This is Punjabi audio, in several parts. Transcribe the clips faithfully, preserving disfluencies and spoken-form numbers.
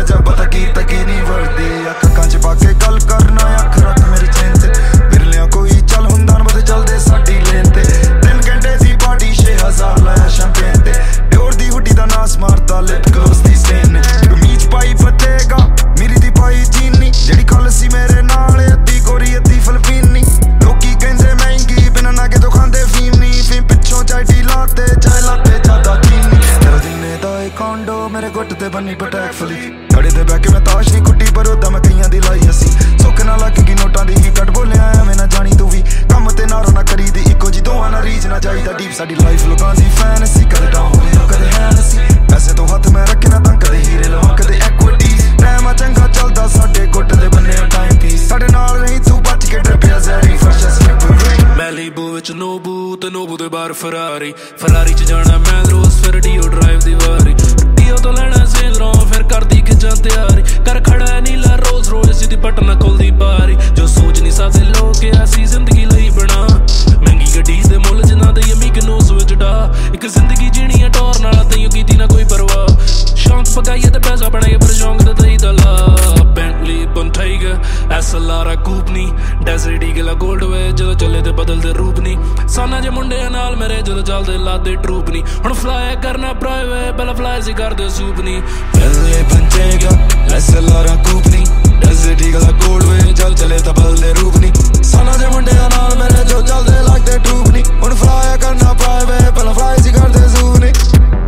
ਜਾ ਪਤਾ ਕੀ ਤਾਂ ਕੀ ਨਹੀਂ ਵਰਦੀ ਅੱਖਾਂ ਚ ਪਾ ਕੇ ਗੱਲ ਕਰਨਾ ਅੱਖ ਰੱਖ ਮੇਰੀ ਚੈਨ ਤੇ ਬਿਰਲਿਆਂ ਕੋਈ ਚੱਲ ਹੁੰਦਾ ਨਾ ਬਦੇ ਚੱਲਦੇ ਸਾਡੀ ਲੇਨ ਤੇ ਤਿੰਨ ਘੰਟੇ ਦੀ ਪਾਰਟੀ ਛੇ ਹਜ਼ਾਰ ਲਾਇਆ ਸ਼ੈਂਪੇਨ ਤੇ ਡੋਰ ਦੀ ਹੁੱਡੀ ਦਾ ਨਾਸ ਮਾਰਦਾ ਲਿਪ ਗਲੋਸ ਦੀ ਸੇਨ ਕਮੀਜ਼ ਪਾਈ ਫਤੇਗਾ ਮੇਰੀ ਦੀ ਪਾਈ ਚੀਨੀ ਜਿਹੜੀ ਕੱਲ ਸੀ ਮੇਰੇ ਨਾਲ ਅੱਧੀ ਗੋਰੀ ਅੱਧੀ ਫਿਲਪੀਨੀ ਲੋਕੀ ਕਹਿੰਦੇ ਮਹਿੰਗੀ ਬਿਨਾਂ ਨਾਗੇ ਤੋਂ ਖਾਂਦੇ ਫੀਮ ਨਹੀਂ ਫੀਮ ਪਿੱਛੋਂ ਚਾਈਟੀ ਲਾਤੇ ਚਾਹ ਲਾਤੇ ਜ਼ਿਆਦਾ ਚੀਨੀ ਤੇਰਾ ਜਿੰਨੇ ਦਾ ਇਹ ਕਾਂਡੋ ਮੇਰੇ ਗੁੱਟ ਤੇ ਬੰਨੀ ਪਟੈਕ ਫਲੀ ਖੜੇ ਤੇ ਬਹਿ ਕੇ ਮੈਂ ਤਾਸ਼ ਨਹੀਂ ਕੁੱਟੀ ਪਰ ਉਦਾਂ ਮੈਂ ਕਈਆਂ ਦੀ ਲਾਈ ਅਸੀਂ ਸੁੱਖ ਨਾਲ ਲੱਗ ਗਈ ਨੋਟਾਂ ਦੀ ਹੀ ਕੱਟ ਬੋਲਿਆ ਐਵੇਂ ਨਾ ਜਾਣੀ ਤੂੰ ਵੀ ਕੰਮ ਤੇ ਨਾਰੋ ਨਾ ਕਰੀ ਦੀ ਇੱਕੋ ਜੀ ਦੋਵਾਂ ਨਾਲ ਰੀਚ ਨਾ ਚਾਹੀਦਾ ਡੀਪ ਸਾਡੀ ਲਾਈਫ ਲੋਕਾਂ ਦੀ ਫੈਨਸੀ ਕਦੇ ਡਾਊਨ ਕਦੇ ਹੈਨਸੀ ਪੈਸੇ ਤੋਂ ਹੱਥ ਮੈਂ ਰੱਖੇ ਨਾ ਤਾਂ ਕਦੇ ਹੀਰੇ ਲਵਾਂ ਕਦੇ ਐਕੁਇਟੀਜ਼ ਟਾਈਮ ਆ ਚੰਗਾ ਚੱਲਦਾ ਸਾਡੇ ਗੁੱਟ ਦੇ ਬੰਨੇ ਟਾਈਮ ਪੀਸ ਸਾਡੇ ਨਾਲ ਨਹੀਂ ਤੂੰ ਬਚ ਕੇ ਡੱਬਿਆ ਜ਼ੈਰੀ ਫਰਸ਼ ਸਲਿੱਪ ਮੈਲੀਬੂ ਵਿੱਚ ਨੋਬੂ ਤੇ ਨੋਬੂ ਦੇ ਬਾਹਰ ਫਰਾਰੀ ਫਰਾਰੀ ਚ ਜਾਣਾ ਮੈਂ ਰੋਜ਼ ਫਿਰ ਡੀਓ ਡਰਾਈਵ ਦੀ ਵਾਰੀ ਡੀਓ ਤੋਂ ਲੈਣਾ ਸੇਂਦਰੋਂ ਫਿਰ ਕਰਦੀ ਖਿੱਚਾਂ ਤਿਆਰੀ ਕਰ ਖੜਾ ਨੀਲਾ ਰੋਜ਼ ਰੋਜ਼ ਦੀ ਪਟਨਾ ਖੁੱਲਦੀ ਬਾਰੀ ਜੋ ਸੋਚ ਨਹੀਂ ਸਕਦੇ ਲੋਕ ਐਸੀ ਜ਼ਿੰਦਗੀ ਲਈ ਬਣਾ ਮਹਿੰਗੀ ਗੱਡੀ ਦੇ ਮੁੱਲ ਜਿਨ੍ਹਾਂ ਦੇ ਯਮੀ ਕਿਨੋਂ ਸਵਿਚ ਡਾ ਇੱਕ ਜ਼ਿੰਦਗੀ ਜੀਣੀ ਆ ਟੌਰ ਨਾਲ ਤੈਨੂੰ ਕੀਤੀ ਨਾ ਕੋਈ ਪਰਵਾਹ ਸ਼ੌਂਕ ਪਕਾਈਏ ਤੇ ਪੈਸਾ ਬਣਾਈਏ ਪਰ ਸ਼ੌਂਕ ਤੇ ਦਈ ਦਾ ਲਾ ਬੈਂਟਲੀ ਬੰਟਾਈਗਰ ਐਸਐਲਆਰ ਕੂਪਨੀ ਡੈਜ਼ਰਟ ਈਗਲ ਗੋਲਡ ਵੇ ਜਦੋਂ ਚੱਲੇ ਤੇ ਬਦਲਦੇ ਰੂਪ ਨਹੀਂ ਸਾਨਾ ਜੇ ਮੁੰਡਿਆਂ ਨਾਲ ਮੇਰੇ ਜਦੋਂ ਚੱਲਦੇ ਲਾਦੇ ਟਰੂਪ ਨਹੀਂ ਹੁਣ ਫਲਾਈ ਕਰਨਾ ਪ੍ਰਾਈਵੇਟ ਪਹਿਲਾਂ ਫਲਾਈ ਸੀ ਕਰਦੇ ਸੂਪ ਨਹੀਂ ਪਹਿਲੇ ਬੰਟੇਗਾ ਐਸਐਲਆਰ ਕੂਪਨੀ ਡੈਜ਼ਰਟ ਈਗਲ ਗੋਲਡ ਵੇ ਚੱਲ ਚੱਲੇ ਤਾਂ ਬਦਲਦੇ ਰੂਪ ਨਹੀਂ ਸਾਨਾ ਜੇ ਮੁੰਡਿਆਂ ਨਾਲ ਮੇਰੇ ਜੋ ਚੱਲਦੇ ਲੱਗਦੇ ਟਰੂਪ ਨਹੀਂ ਹੁਣ ਫਲਾਈ ਕਰਨਾ ਪ੍ਰਾਈਵੇਟ ਪਹਿਲਾਂ ਫਲਾਈ ਸੀ ਕਰਦੇ ਸੂਪ ਨਹੀਂ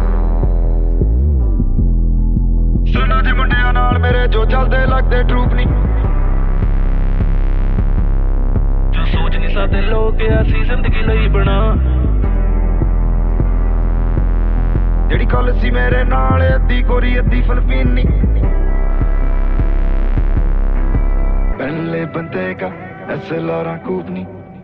ਸਾਨਾ ਜੇ ਮੁੰਡਿਆਂ ਨਾਲ ਮੇਰੇ ਜੋ ਚੱਲਦੇ ਲੱਗਦੇ ਟਰੂਪ ਨਹੀਂ ਜੋ ਸੋਚ ਨਹੀਂ ਸਕਦੇ ਲੋਕ ਐਸੀ ਜ਼ਿੰਦਗੀ ਲਈ ਬਣਾ ਜਿਹੜੀ ਕੱਲ ਸੀ ਮੇਰੇ ਨਾਲ ਅੱਧੀ ਗੋਰੀ ਅੱਧੀ ਫਿਲਪੀਨੀ ਪਹਿਲੇ ਬੰਦੇ ਕਾ ਐਸਐਲਆਰ ਕੂਪਨੀ